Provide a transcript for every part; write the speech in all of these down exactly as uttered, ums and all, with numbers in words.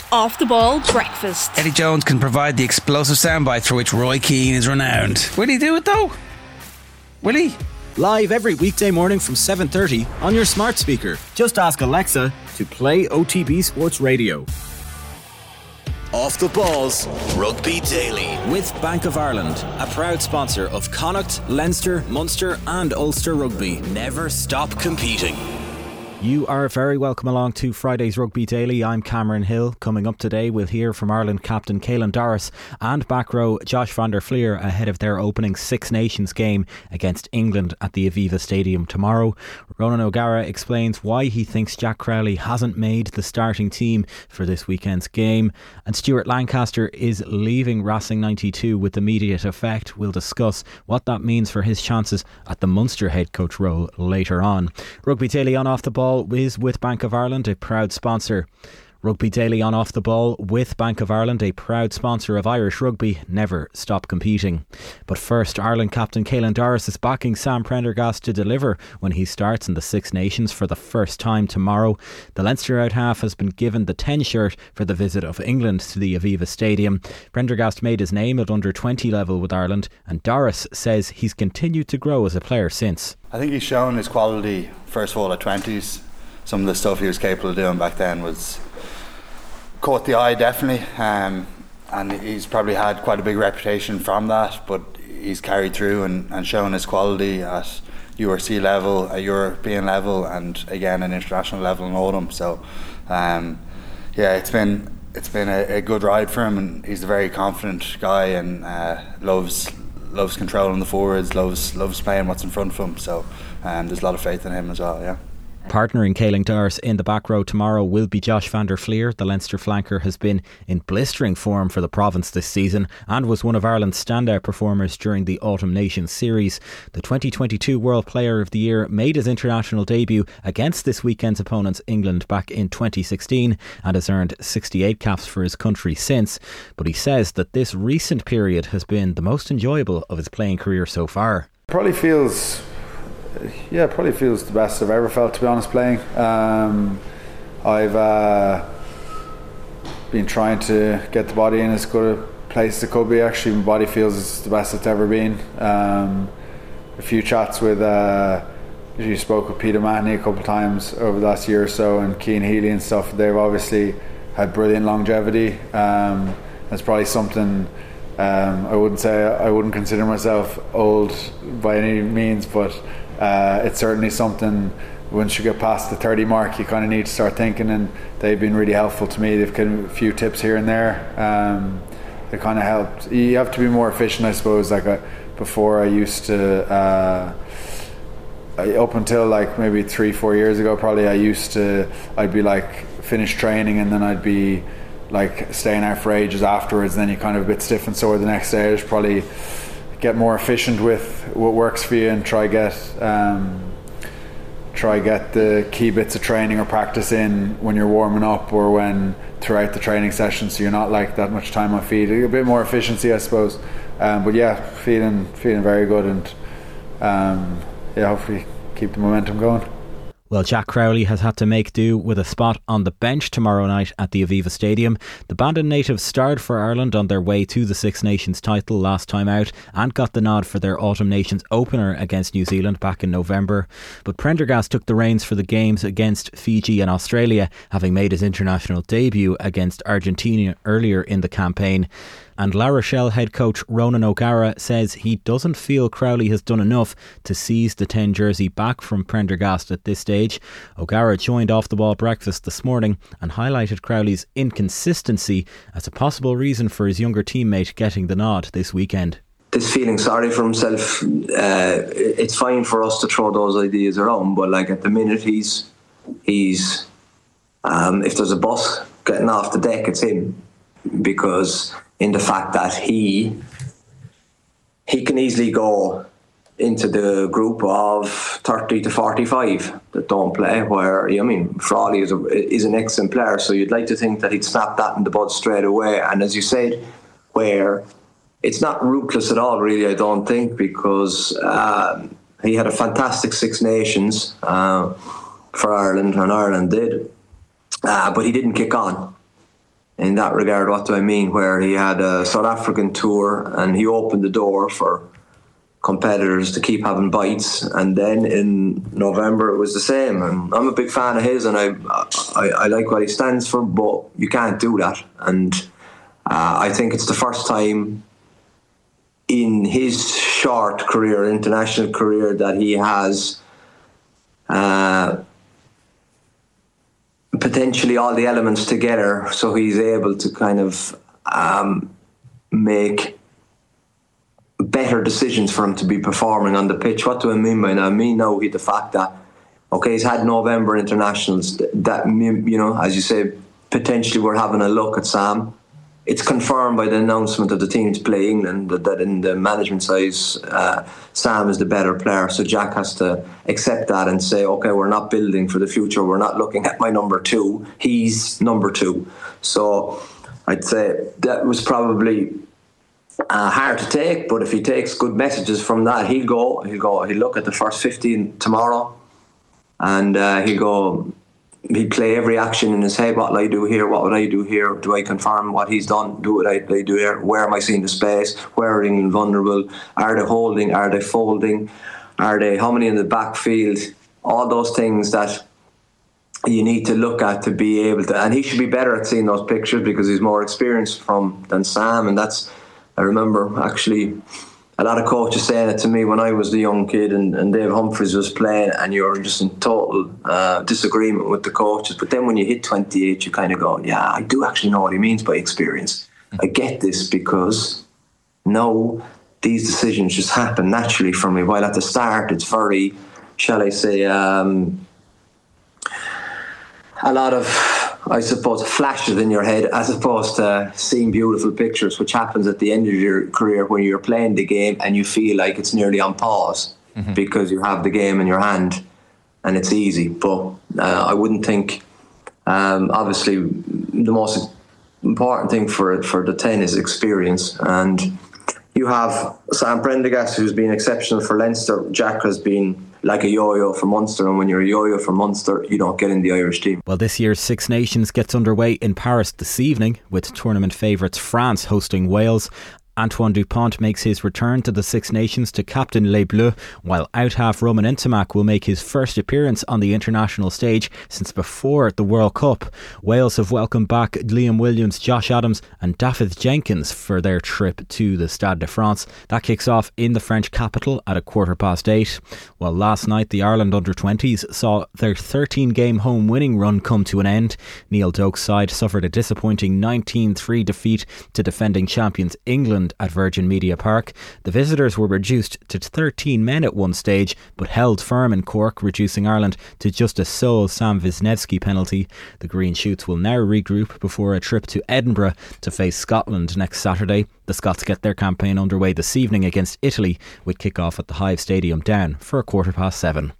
Off the Ball Breakfast. Eddie Jones can provide the explosive soundbite for which Roy Keane is renowned. Will he do it though? Will he? Live every weekday morning from seven thirty on your smart speaker. Just ask Alexa to play O T B Sports Radio. Off the Balls Rugby Daily With Bank of Ireland, a proud sponsor of Connacht, Leinster, Munster and Ulster Rugby. Never stop competing. You are very welcome along to Friday's Rugby Daily. I'm Cameron Hill. Coming up today, we'll hear from Ireland captain Caelan Doris and back row Josh van der Flier ahead of their opening Six Nations game against England at the Aviva Stadium tomorrow. Ronan O'Gara explains why he thinks Jack Crowley hasn't made the starting team for this weekend's game. And Stuart Lancaster is leaving Racing ninety-two with immediate effect. We'll discuss what that means for his chances at the Munster head coach role later on. Rugby Daily on Off the Ball is with Bank of Ireland, a proud sponsor. Rugby Daily on Off the Ball with Bank of Ireland, a proud sponsor of Irish rugby. Never stop competing. But first, Ireland captain Caelan Doris is backing Sam Prendergast to deliver when he starts in the Six Nations for the first time tomorrow. The Leinster out half has been given the ten shirt for the visit of England to the Aviva Stadium. Prendergast made his name at under twenty level with Ireland, and Doris says he's continued to grow as a player since. I think he's shown his quality first of all at twenties. Some of the stuff he was capable of doing back then was caught the eye definitely, um, and he's probably had quite a big reputation from that, but he's carried through and, and shown his quality at U R C level, a European level, and again an international level in Oldham. So um, yeah, it's been it's been a, a good ride for him, and he's a very confident guy and uh, loves loves controlling the forwards, loves loves playing what's in front of him. So um, there's a lot of faith in him as well. Yeah. Partnering Caelan Doris in the back row tomorrow will be Josh van der Flier. The Leinster flanker has been in blistering form for the province this season and was one of Ireland's standout performers during the Autumn Nations series. The twenty twenty-two World Player of the Year made his international debut against this weekend's opponents England back in twenty sixteen and has earned sixty-eight caps for his country since. But he says that this recent period has been the most enjoyable of his playing career so far. Probably feels... Yeah, probably feels the best I've ever felt, to be honest, playing. Um, I've uh, been trying to get the body in as good a place as it could be. Actually, my body feels it's the best it's ever been. Um, a few chats with, uh, you spoke with Peter Mahoney a couple of times over the last year or so, and Cian Healy and stuff. They've obviously had brilliant longevity. Um, that's probably something. Um, I wouldn't say I wouldn't consider myself old by any means, but uh, it's certainly something. Once you get past the thirty mark, you kind of need to start thinking, and they've been really helpful to me. They've given a few tips here and there. Um, they kind of helped. You have to be more efficient, I suppose. Like I, before, I used to. Uh, I, up until like maybe three, four years ago, probably I used to. I'd be like finish training, and then I'd be like staying out for ages afterwards. And then you're kind of a bit stiff and sore the next day. I'd probably get more efficient with what works for you and try get um, try get the key bits of training or practice in when you're warming up or when throughout the training session, so you're not like that much time on feet. A bit more efficiency, I suppose. Um, but yeah, feeling feeling very good, and um, yeah, hopefully keep the momentum going. Well, Jack Crowley has had to make do with a spot on the bench tomorrow night at the Aviva Stadium. The Bandon native starred for Ireland on their way to the Six Nations title last time out and got the nod for their Autumn Nations opener against New Zealand back in November. But Prendergast took the reins for the games against Fiji and Australia, having made his international debut against Argentina earlier in the campaign. And La Rochelle head coach Ronan O'Gara says he doesn't feel Crowley has done enough to seize the ten jersey back from Prendergast at this stage. O'Gara joined Off the Ball Breakfast this morning and highlighted Crowley's inconsistency as a possible reason for his younger teammate getting the nod this weekend. This feeling sorry for himself, uh, it's fine for us to throw those ideas around, but like at the minute he's, he's um, if there's a bus getting off the deck, it's him, because in the fact that he he can easily go into the group of thirty to forty-five that don't play, where, I mean, Frawley is, a, is an excellent player, so you'd like to think that he'd snap that in the bud straight away. And as you said, where it's not ruthless at all, really, I don't think, because um, he had a fantastic Six Nations uh, for Ireland, and Ireland did, uh, but he didn't kick on. in that regard. What do I mean? Where he had a South African tour and he opened the door for competitors to keep having bites, and then in November it was the same. And I'm a big fan of his, and I I, I like what he stands for, but you can't do that. And uh, I think it's the first time in his short career, international career, that he has uh, potentially all the elements together, so he's able to kind of um, make better decisions for him to be performing on the pitch. What do I mean by that? I mean now the fact that, okay, he's had November internationals, that, you know, as you say, potentially we're having a look at Sam. It's confirmed by the announcement of the team to play England that, that in the management size, uh, Sam is the better player. So Jack has to accept that and say, okay, we're not building for the future. We're not looking at my number two. He's number two. So I'd say that was probably Uh, hard to take, but if he takes good messages from that, he'll go, he'll go, he'll look at the first fifteen tomorrow, and uh, he'll go, he'll play every action in his head. What will I do here? What would I do here? Do I confirm what he's done? Do what I, I do here? Where am I seeing the space? Where are England vulnerable? Are they holding? Are they folding? Are they, how many in the backfield? All those things that you need to look at to be able to, and he should be better at seeing those pictures because he's more experienced from than Sam, and that's, I remember actually a lot of coaches saying it to me when I was the young kid and, and Dave Humphreys was playing, and you're just in total uh, disagreement with the coaches. But then when you hit twenty-eight, you kind of go, yeah, I do actually know what he means by experience. I get this because no, these decisions just happen naturally for me. While at the start, it's very, shall I say, um, a lot of, I suppose, flashes in your head as opposed to seeing beautiful pictures, which happens at the end of your career when you're playing the game and you feel like it's nearly on pause mm-hmm. because you have the game in your hand and it's easy. But uh, I wouldn't think, um, obviously, the most important thing for for the ten is experience. And you have Sam Prendergast, who's been exceptional for Leinster. Jack has been like a yo-yo for Munster, and when you're a yo-yo for Munster, you don't get in the Irish team. Well, this year's Six Nations gets underway in Paris this evening, with tournament favourites France hosting Wales. Antoine Dupont makes his return to the Six Nations to captain Les Bleus, while out-half Roman Ntamack will make his first appearance on the international stage since before the World Cup. Wales have welcomed back Liam Williams, Josh Adams and Dafydd Jenkins for their trip to the Stade de France. That kicks off in the French capital at a quarter past eight. Well, last night the Ireland under twenties saw their thirteen game home winning run come to an end. Neil Doak's side suffered a disappointing nineteen three defeat to defending champions England at Virgin Media Park. The visitors were reduced to thirteen men at one stage, but held firm in Cork, reducing Ireland to just a sole Sam Wisniewski penalty. The Green Shoots will now regroup before a trip to Edinburgh to face Scotland next Saturday. The Scots get their campaign underway this evening against Italy, with kick-off at the Hive Stadium down for a quarter past seven.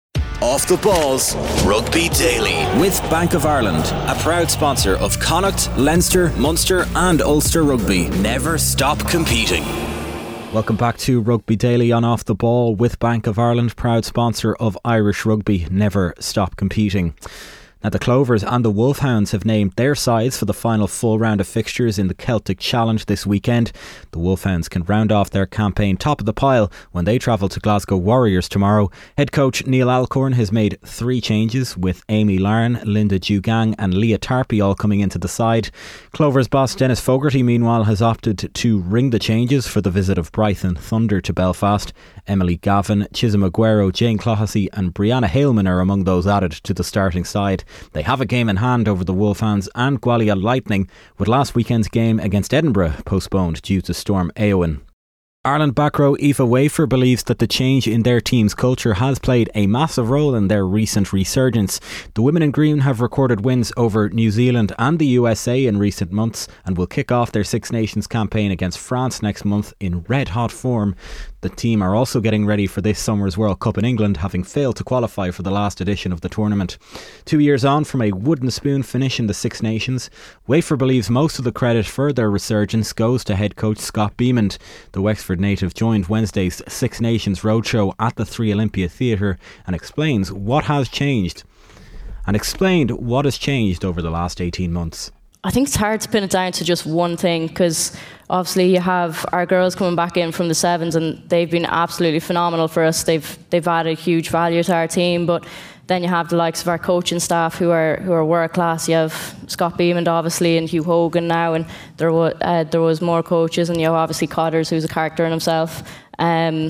Off the Balls Rugby Daily with Bank of Ireland, a proud sponsor of Connacht, Leinster, Munster and Ulster Rugby. Never stop competing. Welcome back to Rugby Daily on Off the Ball with Bank of Ireland, proud sponsor of Irish Rugby. Never stop competing. Now, the Clovers and the Wolfhounds have named their sides for the final full round of fixtures in the Celtic Challenge this weekend. The Wolfhounds can round off their campaign top of the pile when they travel to Glasgow Warriors tomorrow. Head coach Neil Alcorn has made three changes, with Amy Larne, Linda Dugang and Leah Tarpey all coming into the side. Clovers boss Dennis Fogarty, meanwhile, has opted to ring the changes for the visit of Brighton Thunder to Belfast. Emily Gavin, Chisholm Aguero, Jane Clohessy and Brianna Haleman are among those added to the starting side. They have a game in hand over the Wolfhounds and Gwalia Lightning, with last weekend's game against Edinburgh postponed due to Storm Éowyn. Ireland back row Aoife Wafer believes that the change in their team's culture has played a massive role in their recent resurgence. The women in green have recorded wins over New Zealand and the U S A in recent months and will kick off their Six Nations campaign against France next month in red hot form. The team are also getting ready for this summer's World Cup in England, having failed to qualify for the last edition of the tournament. Two years on from a wooden spoon finish in the Six Nations, Wafer believes most of the credit for their resurgence goes to head coach Scott Beamond. The Wexford native joined Wednesday's Six Nations roadshow at the Three Olympia Theatre and explains what has changed. And explained what has changed over the last eighteen months. I think it's hard to pin it down to just one thing, because obviously you have our girls coming back in from the sevens and they've been absolutely phenomenal for us. They've they've added huge value to our team, but then you have the likes of our coaching staff who are who are world class. You have Scott Beamond obviously and Hugh Hogan now, and there was uh, there was more coaches, and you have obviously Cotters, who's a character in himself. Um,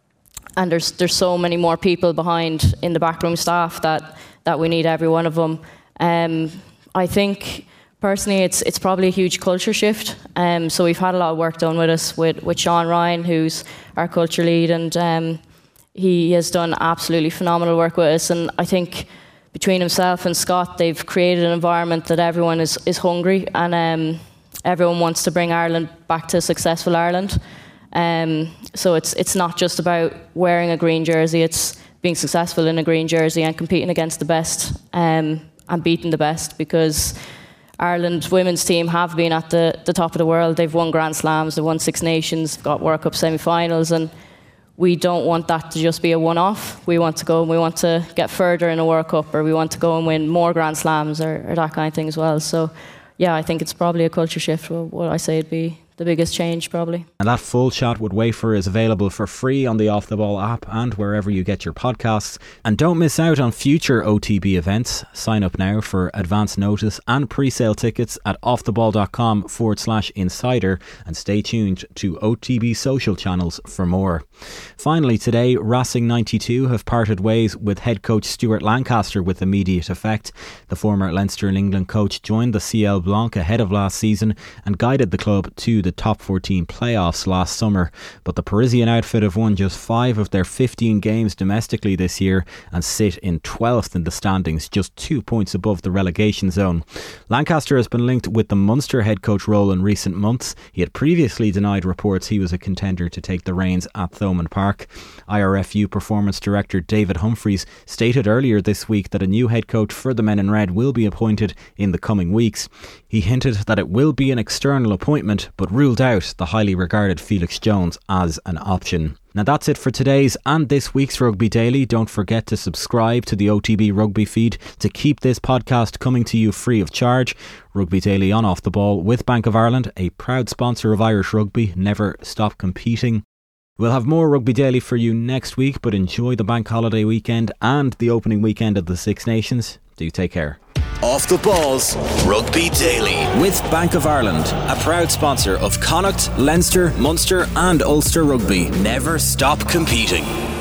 and there's there's so many more people behind in the backroom staff that that we need every one of them. Um, I think. Personally, it's it's probably a huge culture shift. Um, so we've had a lot of work done with us with, with Sean Ryan, who's our culture lead, and um, he has done absolutely phenomenal work with us. And I think between himself and Scott, they've created an environment that everyone is, is hungry, and um, everyone wants to bring Ireland back to successful Ireland. Um, so it's it's not just about wearing a green jersey, it's being successful in a green jersey and competing against the best um, and beating the best, because Ireland women's team have been at the, the top of the world. They've won Grand Slams, they've won Six Nations, got World Cup semi-finals, and we don't want that to just be a one-off. We want to go and we want to get further in a World Cup, or we want to go and win more Grand Slams, or, or that kind of thing as well. So, yeah, I think it's probably a culture shift. What I say would be the biggest change, probably. And that full chat with Wafer is available for free on the Off The Ball app and wherever you get your podcasts. And don't miss out on future O T B events. Sign up now for advance notice and pre-sale tickets at offtheball.com forward slash insider, and stay tuned to O T B social channels for more. Finally today, Racing ninety-two have parted ways with head coach Stuart Lancaster with immediate effect. The former Leinster and England coach joined the C L Blanc ahead of last season and guided the club to the top fourteen playoffs last summer, but the Parisian outfit have won just five of their fifteen games domestically this year and sit in twelfth in the standings, just two points above the relegation zone. Lancaster has been linked with the Munster head coach role in recent months. He had previously denied reports he was a contender to take the reins at Thomond Park. I R F U performance director David Humphreys stated earlier this week that a new head coach for the Men in Red will be appointed in the coming weeks. He hinted that it will be an external appointment, but ruled out the highly regarded Felix Jones as an option. Now that's it for today's and this week's Rugby Daily. Don't forget to subscribe to the O T B Rugby feed to keep this podcast coming to you free of charge. Rugby Daily on Off The Ball with Bank of Ireland, a proud sponsor of Irish rugby. Never stop competing. We'll have more Rugby Daily for you next week, but enjoy the bank holiday weekend and the opening weekend of the Six Nations. Do take care. Off the Balls Rugby Daily with Bank of Ireland, a proud sponsor of Connacht, Leinster, Munster and Ulster Rugby. Never stop competing.